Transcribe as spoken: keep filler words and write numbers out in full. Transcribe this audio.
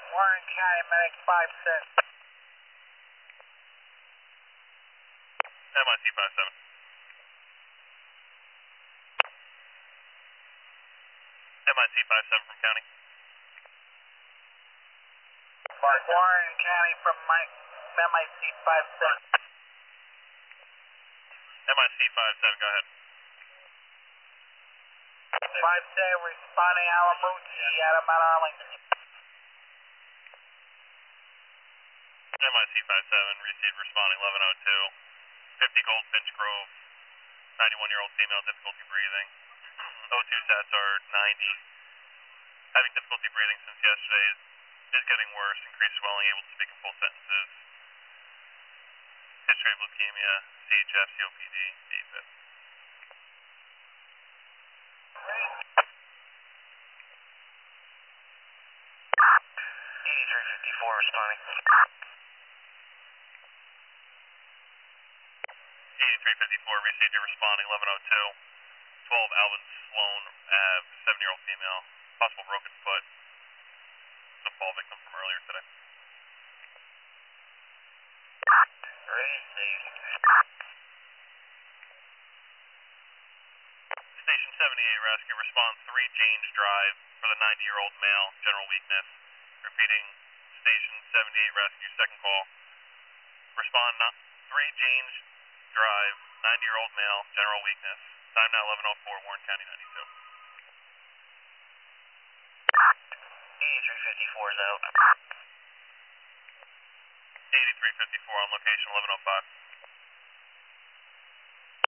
Warren County Medic five six. M I C five seven. M I C five seven from county. Warren County from my M I C five seven. M I C five seven, go ahead. five seven responding Alamucci out of Mount Arlington. M I C five seven, received responding eleven oh two. fifty Goldfinch Grove, ninety-one year old female, difficulty breathing. O two sats are ninety. Having difficulty breathing since yesterday is, is getting worse, increased swelling, able to speak in full sentences. History of leukemia, C H F, C O P D, AFib. eighty-three fifty-four responding. eighty-three fifty-four, received your responding eleven oh two. twelve Alvin Sloan, uh, seven year old female, possible broken foot. The fall victim from earlier today. Received. Station seventy-eight rescue, response three James Drive for the ninety year old male, general weakness. Repeating, station seventy-eight rescue, second call. Respond three James Drive, ninety year old male, general weakness. Time now eleven oh four, Warren County ninety-two. eighty-three fifty-four is out. eighty-three fifty-four on location eleven oh five.